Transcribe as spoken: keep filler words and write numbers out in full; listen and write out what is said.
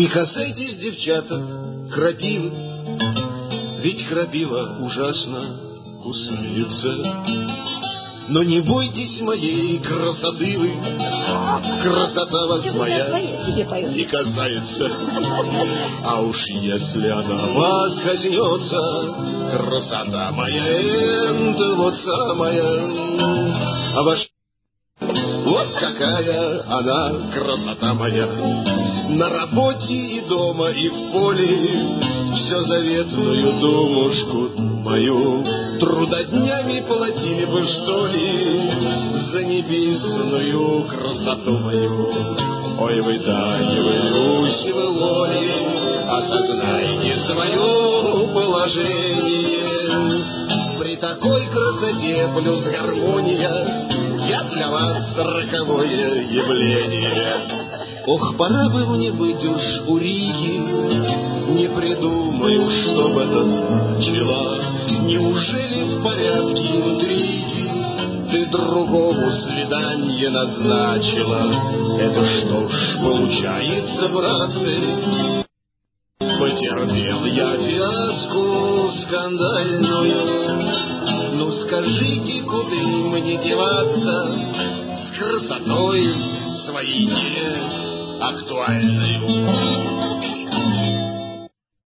Не касайтесь, девчата, крапивы, ведь крапива ужасно кусается. Но не бойтесь моей красоты вы, красота вас моя не касается. А уж если она вас коснется, красота моя, это вот самая. А ваш... Вот какая она, красота моя. На работе и дома, и в поле все заветную думушку мою трудоднями платили бы, что ли, за небесную красоту мою. Ой, вы, Таня, вы, Руси, вы, воли, осознайте свое положение. При такой красоте плюс гармония я для вас роковое явление. Ох, пора бы мне быть уж у Риги, не придумаю, что бы это значило. Неужели в порядке интриги ты другому свидание назначила? Это что ж получается, братцы, потерпел я фиаско скандальную. Ну скажите, куда мне деваться с красотой своей не актуальной?